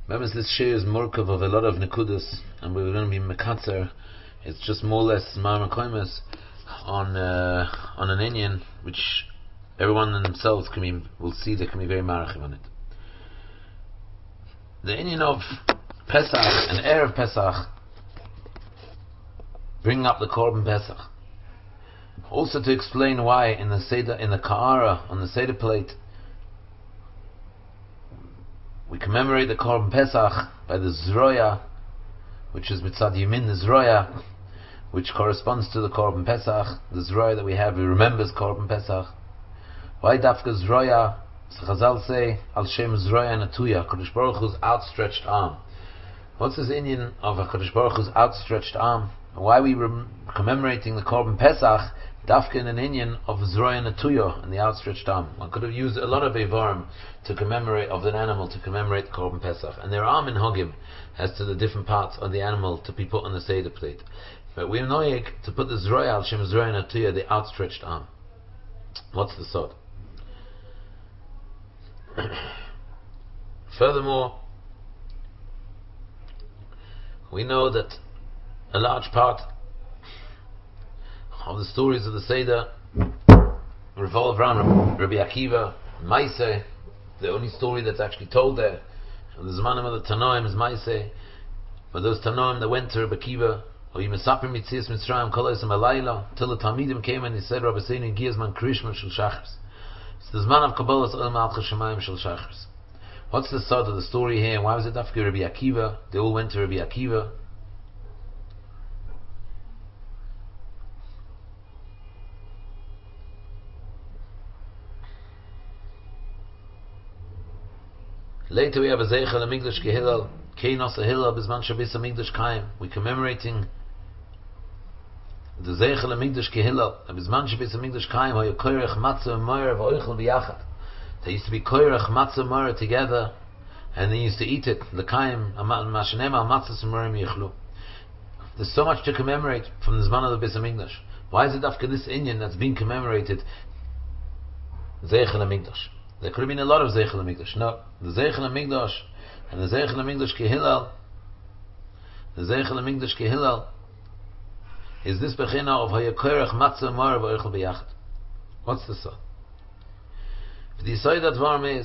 Remember, this share is murkav of a lot of nekudas, and we're going to be mekatzer. It's just more or less marmakoimus on an Indian, which everyone in themselves will see they can be very marachim on it. The Indian of Pesach and Erev Pesach, bringing up the Korban Pesach. Also to explain why in the Seder, in the Ka'ara, on the Seder plate, we commemorate the Korban Pesach by the Zroya, which is Mitzad Yamin, the Zroya, which corresponds to the Korban Pesach, the Zroya that we have, who remembers Korban Pesach. Why Dafka Zroya? So Chazal say, Al Shem Zroya Natuya, Kodesh Baruch Hu's outstretched arm. What's this Indian of a Kodesh Baruch Hu's outstretched arm? And why are we commemorating the Korban Pesach, Dafka in an Indian of Zroya Natuya, and the outstretched arm? One could have used a lot of Evarim to commemorate, of an animal to commemorate the Korban Pesach. And there are minhagim as to the different parts of the animal to be put on the Seder plate. But we are noyeg to put the Zroya, Al Shem Zroya Natuya, the outstretched arm. What's the sod? Furthermore, we know that a large part of the stories of the Seder revolve around Rabbi Akiva, Maaseh. The only story that's actually told there, the Zmanim of the Tanoim is Maaseh, but those Tanoim that went to Rabbi Akiva, or Yimesapim Mitzias Mitzrayim Kolos Alayla, till the Talmidim came and he said, Rabbi Seini Giyazman Krishma Shel Shachris. It's the Zman of Kabbalah Ol Malchus Shemayim Shel Shachris. What's the sod of the story here? Why was it Dafka Rabbi Akiva? They all went to Rabbi Akiva. Later we have a Zeichel HaMikdash Kehillel, Keinos HaHillel Bizman Shabbos HaMikdash Kaim. We're commemorating the Zeichel HaMikdash Kehillel, Bizman Shabbos HaMikdash Kaim, Hoya Koyrech Matzah Moira V'Oichel B'Yachad. They used to be Koyrech Matzah Moira together, and they used to eat it, the Kaim, Mashanema Matzah Moira Yichlu. There's so much to commemorate from the Zman of the Beis HaMikdash. Why is it after this Indian that's being commemorated Zeichel HaMikdash? There could have been a lot of Zeichel HaMikdash. No, the Zeichel HaMikdash and the Zeichel HaMikdash Kehillel, the Zeichel HaMikdash Kehillel is this bechina of Hayakorech Matzah Moira V'Oichel B'Yachad. What's the sod? The Yisod Advarim is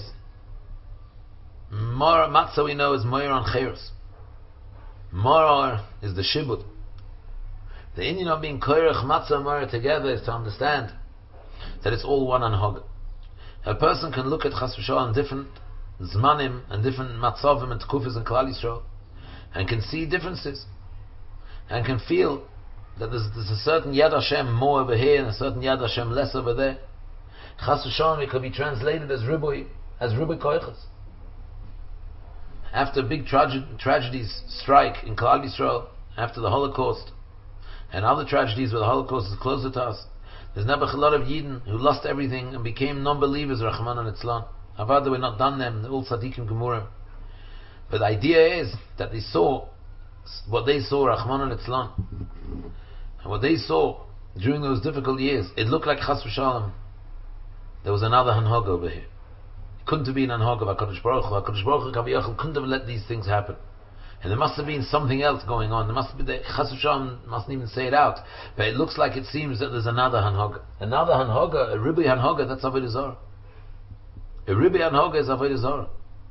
Matzah, we know, is Moira on Cheirus. Morar is the Shibud. The Indian of being Koyrech Matzah Moira together is to understand that it's all one anhog. A person can look at Chas V'Shalom different Zmanim and different Matzavim and Tekufas and Klal Yisrael and can see differences and can feel that there's a certain Yad Hashem more over here and a certain Yad Hashem less over there. Chas V'Shalom, it could be translated as Ribui Koyches. After big tragedies strike in Klal Yisrael, after the Holocaust and other tragedies where the Holocaust is closer to us, there's never a lot of Yidden who lost everything and became non-believers, Rahman and Itzlan. Avad, we're not done them, all Tzadikim Gemurim. But the idea is that they saw what they saw, Rahman and Itzlan. And what they saw during those difficult years, it looked like Chas V'Shalom. There was another Hanhog over here. It couldn't have been Hanhog of HaKadosh Baruch Hu. HaKadosh Baruch Hu Kaviyachal couldn't have let these things happen. And there must have been something else going on. There must be, the Chas V'Shalom mustn't even say it out. But it looks like it seems that there's another Hanhoga. Another Hanhoga, a Ribi Hanhoga, that's Avodah Zarah. A Ribi Hanhoga is Avodah Zarah.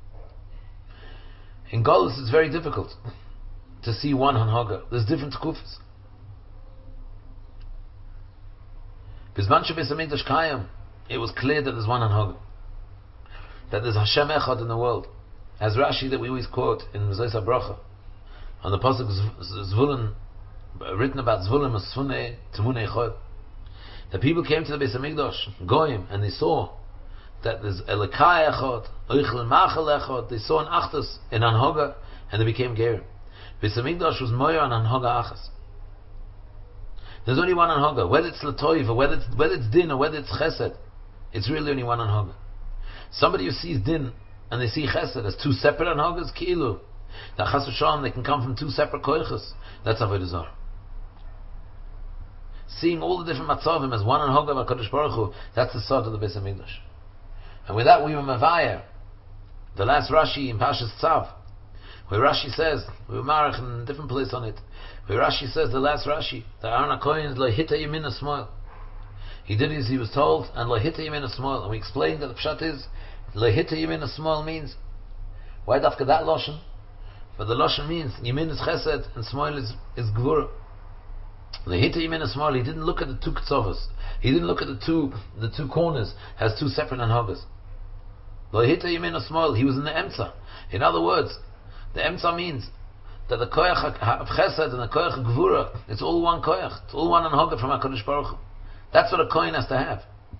In Golus it's very difficult to see one Hanhoga. There's different Tekufas. Bizman Shabbos HaMikdash Kayim, it was clear that there's one Hanhoga. That there's Hashem Echad in the world. As Rashi that we always quote in Mezos HaBracha, on the pasuk Zvulun, written about Zvulun Masfune Temunei Chod, the people came to the Beis HaMikdash, Goyim, and they saw that there's Elikai Echad, Oichel Machal Echad. They saw an Achtus in Anhoga, and they became Gerim. Beis HaMikdash was Moyer on Anhoga Achas. There's only one Anhoga, whether it's Latoiv, or whether it's Din, or whether it's Chesed, it's really only one Anhoga. Somebody who sees Din and they see Chesed as two separate Anhogas, Ki'ilu. That Chas V'Shalom, they can come from two separate Koiches. That's Avodah Zarah. Seeing all the different Matzavim as one Anhoga of HaKadosh Baruch Hu, that's the sod of the Beis HaMikdash. And with that we were Mavayah, the last Rashi in Pashas Tzav, Where Rashi says, we were marach in a different place on it, where Rashi says, the last Rashi, that Aaron HaKohen lo hita yemina smoil. He did as he was told, and lo hita yemina smoil. And we explained that the pshat is, lo hita yemina smoil means, why dafka that loshen? But the loshen means, yemin is chesed, and smoil is gvura. Lo hita yemina smoil, he didn't look at the two ktsovas. He didn't look at the two corners, has two separate anhogas. Lo hita yemina smoil, he was in the emtza. In other words, the emtza means that the koyach of chesed and the koyach of gvura, it's all one koyach, it's all one anhoga from HaKadosh Baruch Hu. That's what a kohen has to have.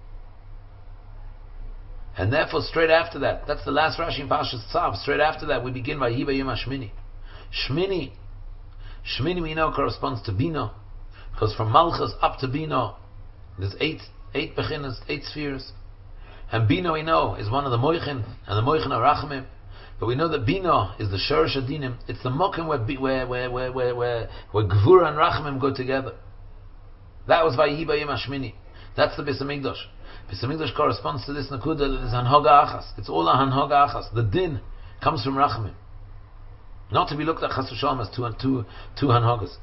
And therefore, straight after that, that's the last Rashi in Parshas Tzav. Straight after that, we begin by Yiba Yom HaShmini. Shmini we know corresponds to Bino, because from Malchus up to Bino, there's eight beginners, 8 spheres. And Bino we know is one of the Moichin, and the Moichin are Rachamim. But we know that Bino is the Shorish Adinim. It's the Mokim where Gvura and Rachamim go together. That was Vayihi Yom HaShmini. That's the Beis HaMikdash. Beis HaMikdash corresponds to this Nakuda that is Hanhoga Achas. It's all a Hanhoga Achas. The Din comes from Rachamim. Not to be looked at Chas v'Shalom as two Hanhogas.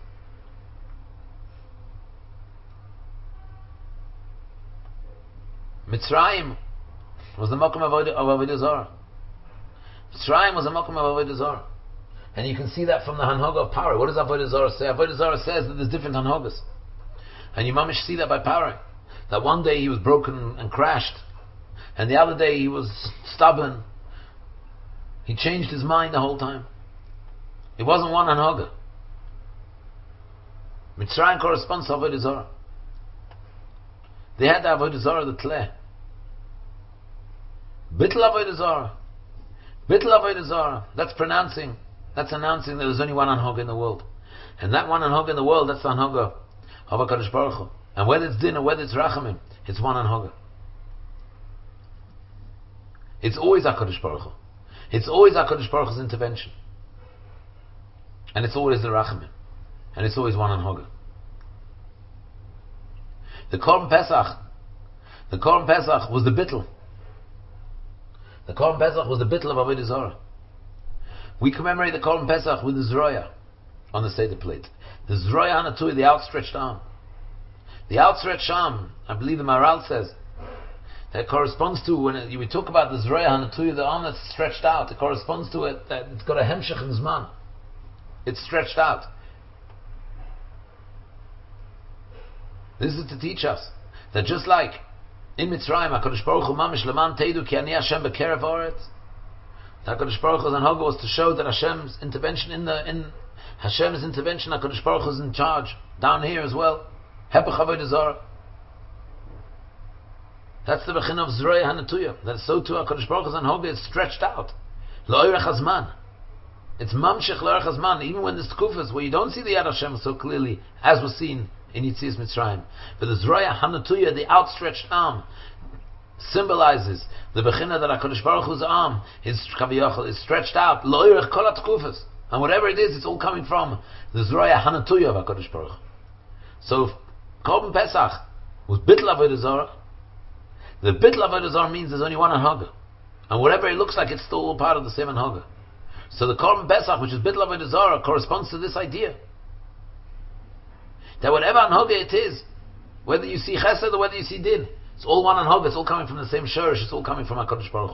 Mitzrayim was the Mokum of Avodah Zarah. Mitzrayim was a Mokum of Avodah Zarah. And you can see that from the Hanhoga of Paro. What does Avodah Zarah say? Avodah Zarah says that there's different Hanhogas. And you mamish see that by Paro. That one day he was broken and crashed. And the other day he was stubborn. He changed his mind the whole time. It wasn't one Hanhoga. Mitzrayim corresponds to Avodah Zarah. They had the Avodah Zarah, the Tleh. Bittul Avodah Zarah. Bittul Avodah Zarah. That's announcing that there's only one Hanhoga in the world. And that one Hanhoga in the world, that's the Hanhoga of HaKadosh Baruch Hu. And whether it's din or whether it's rachamim, it's one Hanhoga. It's always HaKadosh Baruch Hu. It's always HaKadosh Baruch Hu's intervention. And it's always the rachamim. And it's always one Hanhoga. The Korban Pesach was the bittul. The Korban Pesach was the bittul of Avodah Zarah. We commemorate the Korban Pesach with the Zroya on the Seder plate. The Zroya Hanatui, the outstretched arm. The outstretched arm, I believe the Maharal says, that corresponds to, when we talk about the Zroya Hanatui, the arm that's stretched out, it corresponds to it, that it's got a hemshech in Zman. It's stretched out. This is to teach us that just like in Mitzrayim, HaKadosh Baruch Hu mamish leman teidu ki ani Hashem bekerev haaretz. HaKadosh Baruch Hu's Hanhoga was to show that Hashem's intervention HaKadosh Baruch Hu is in charge down here as well. Hepech Avodah Zarah. That's the bechin of Zroya Hanatuya. That so too HaKadosh Baruch Hu's Hanhoga is stretched out. Lo'orech hazman. It's mamshech lo'orech hazman. Even when there's tkufas where you don't see the Yad Hashem so clearly as was seen in Yetzias Mitzrayim. But the Zroya Hanatuya, the outstretched arm, symbolizes the bechina that HaKadosh Baruch Hu's arm is stretched out. Lo'irech kol hatkufas. And whatever it is, it's all coming from the Zroya Hanatuya of HaKadosh Baruch Hu. So, Korban Pesach was bittul Avodah Zarah. The bittul Avodah Zarah means there's only one Hanhoga. And whatever it looks like, it's still all part of the same Hanhoga. So the Korban Pesach, which is bittul Avodah Zarah, corresponds to this idea. That whatever Hanhoga it is, whether you see Chesed or whether you see Din, it's all one Hanhoga, it's all coming from the same Shorish, it's all coming from HaKadosh Baruch Hu.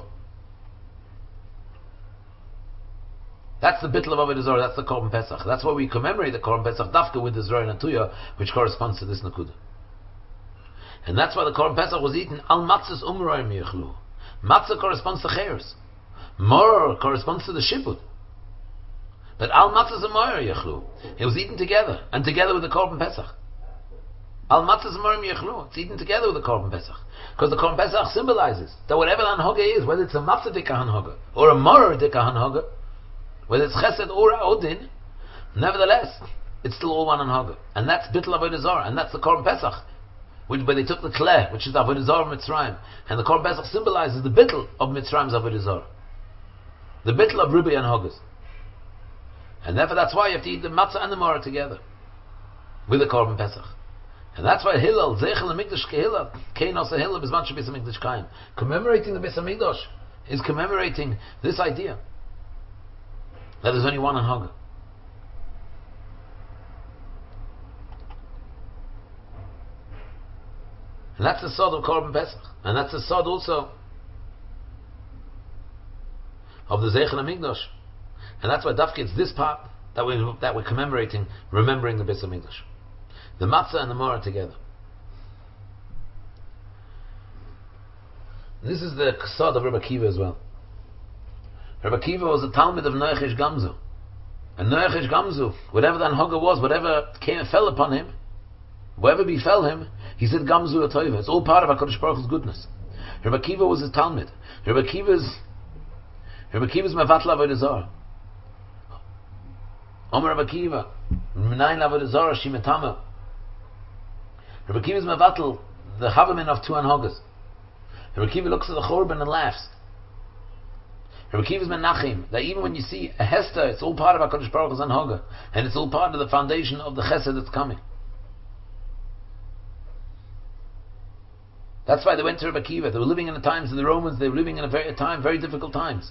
That's the bittul of Avodah Zarah, that's the Korban Pesach. That's why we commemorate the Korban Pesach dafka with the Zroya Natuya, which corresponds to this Nakuda. And that's why the Korban Pesach was eaten al matzahs umroim yechlu. Matzah corresponds to Cheres. Mor corresponds to the Shibud. But al matzahs umroim yechlu. It was eaten together, and together with the Korban Pesach. Al matzahs umroim yechlu. It's eaten together with the Korban Pesach. Because the Korban Pesach symbolizes that whatever the Hanhoga is, whether it's a matzah dika Hanhoga, or a mor dika Hanhoga, whether it's Chesed or Odin, nevertheless, it's still all one Hanhoga. And that's bittul Avodah Zarah, and that's the Korban Pesach, where they took the Kleh, which is the Avodah Zarah of Mitzrayim, and the Korban Pesach symbolizes the bittul of Mitzrayim's Avodah Zarah, the bittul of Ribi Hanhogas. And therefore that's why you have to eat the matzah and the maror together, with the Korban Pesach. And that's why Hillel, Zeichel HaMikdash Kehillel, Kein Osa Hillel, Bizman Shebis HaMikdash Kaim, commemorating the Beis HaMikdash, is commemorating this idea. that there's only one Anhaga. And that's the sod of Korban Pesach. And that's the sod also of the Zeichen HaMikdash. And that's why Dafke, it's this part that we're commemorating, remembering the Beis HaMikdash. The matzah and the maror together. And this is the sod of Rabbi Akiva as well. Rabbi Akiva was a Talmud of Noach Ish Gamzu. And Noach Ish Gamzu, whatever the Anhaga was, whatever fell upon him, whatever befell him, he said Gamzu Atoiva. It's all part of HaKadosh Baruch Hu's goodness. Rabbi Akiva was his Talmud. Rabbi Akiva's Mevatla Avodah Zarah. Omer Rabbi Akiva, Minayin Avodah Zarah Shimetama. Rabbi Akiva's Mevatl, the Havamin of two Anhagas. Rabbi Akiva looks at the Chorban and laughs. Rabbi Akiva's Menachim, that even when you see a Hester, it's all part of HaKadosh Baruch Hu's Anhaga, and it's all part of the foundation of the Chesed that's coming. That's why they went to Rabbi Akiva. They were living in the times of the Romans. They were living in a very difficult times.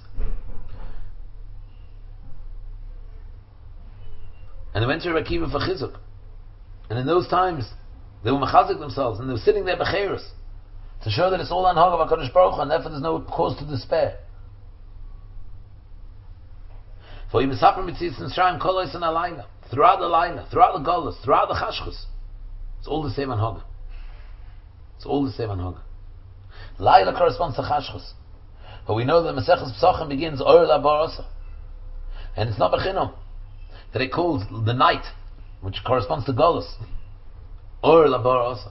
And they went to Rabbi Akiva for chizuk. And in those times, they were mechazik themselves, and they were sitting there b'cheirus to show that it's all Anhaga of HaKadosh Baruch Hu, and therefore there's no cause to despair. For Yimisapar Mitzis and Shrayim Kolois and Alayla, throughout the Layla, throughout the Golas, throughout the Chashchus, it's all the same Anhaga. It's all the same Anhaga. Layla corresponds to Chashchus. But we know that Maseches Pesachim begins Or La Barasa. And it's not Bechinam that it calls the night, which corresponds to Golas, Or La Barasa.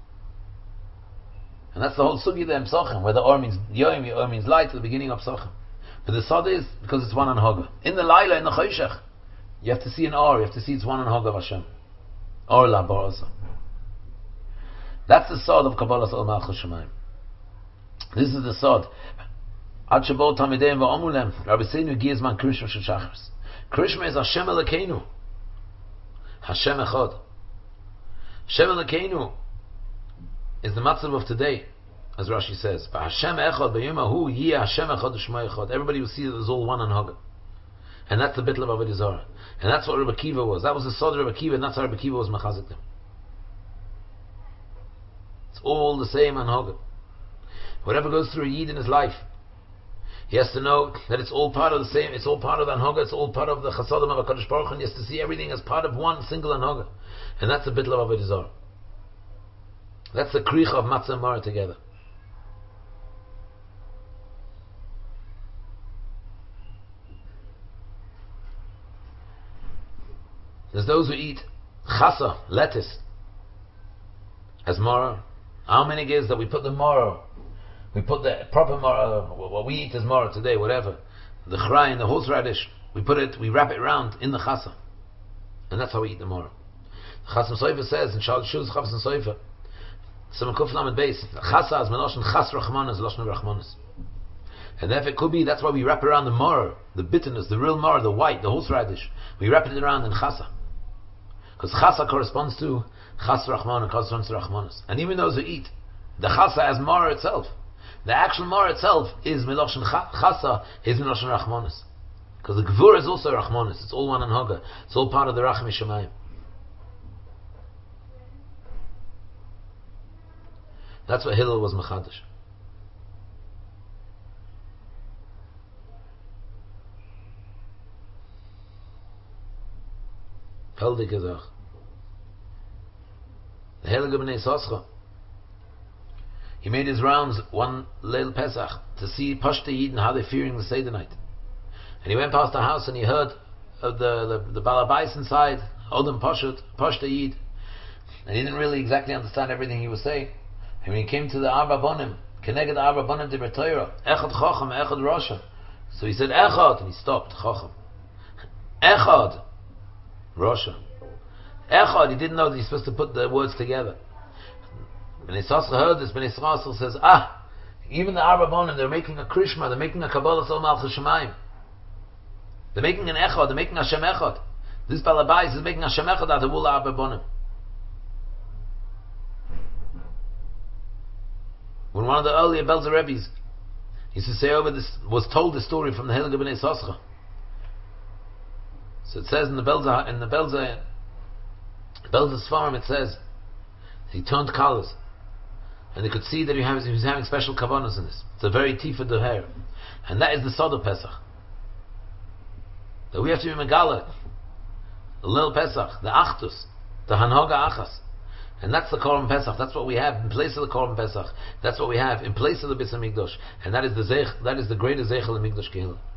And that's the whole Sugi there in Pesachim, where the Or means Yom, Or means light at the beginning of Pesachim. But the Sod is because it's one Anhaga. In the Layla, in the Choshech, you have to see an Or, you have to see it's one Anhaga of Hashem. Or La Barasa. That's the sod of Kabbalas Ol Malchus Shemayim. This is the sod. Ad Shabbat Tamideim Va'omulem Rabbi Seinu Gizman Krishma Shel Shachris. Krishma is Hashem Elokeinu. Hashem Echad. Hashem Elokeinu is the matzav of today, as Rashi says. But Hashem Echad B'Yom Yeh Hashem Echad U'Shmo Echad. Everybody will see that there's all one Anhaga. And that's the Bittul of Avodah Zarah. And that's what Rabbi Akiva was. That was the sod of Rabbi Akiva, and that's how Rabbi Akiva was mechazik them. It's all the same Anhaga. Whatever goes through a Yid in his life, he has to know that it's all part of the same, it's all part of the Anhaga, it's all part of the Chasadim of HaKadosh Baruch Hu, and he has to see everything as part of one single Anhaga. And that's the Bittul of Avodah Zarah. That's the Kricha of Matzah and Maror together. There's those who eat Chasa, lettuce, as Maror. How many is that we put the maror, we put the proper maror, what we eat as maror today, whatever, the chray and the horseradish, we wrap it around in the chasa, and that's how we eat the maror. Chasam Sofer says in Shul Chasam Sofer, Simon Kuf Lamed Beis, chasa is meloshen chas rachmanas, loshen rachmanas, and therefore it could be that's why we wrap around the maror, the bitterness, the real maror, the white, the horseradish, we wrap it around in chasa. Because chasa corresponds to chas rachman, corresponds to rachmanas. And even those who eat the chasa as maror itself, the actual maror itself is miloshen chasa, is miloshen rachmanas. Because the gvur is also rachmanas. It's all one Anhaga. It's all part of the rachmi shemayim. That's what Hillel was mechadish. Peldik Gezach. The Heilige B'nai Soscha, he made his rounds one Leil Pesach to see Pashta Yidden, how they're fearing the Seder night. And he went past the house and he heard the Balabais inside, Odom Pashta Yid. And he didn't really exactly understand everything he was saying. And when he came to the Arba Bonim, Keneged Arba Bonim Divrei Torah, Echad Chacham, Echad Rasha. So he said Echad, and he stopped, Chacham. Echad, Rasha. Echad, he didn't know that he's supposed to put the words together. When Yisrael heard this, when Yisrael says, even the Arba Bonim, they're making a Krishma, they're making a Kabbalas Ol Malchus Shemayim. They're making an Echad, they're making Hashem Echad. This Balabais is making Hashem Echad out of all the Arba Bonim. When one of the earlier Belzer Rebbes used to say over this, was told the story from the Heilige B'nai Soscha, So it says in the Belza Sfarim, it says he turned colors, and they could see that he was having special kavanas in this. It's a very tifa doher, and that is the Sod of Pesach. That we have to be megala, the Lil Pesach, the Achtus, the Hanhoga Achas, and that's the Korban Pesach. That's what we have in place of the Korban Pesach. That's what we have in place of the Bis Hamikdash, and that is the greatest Zeichel in Mikdash Kehillah.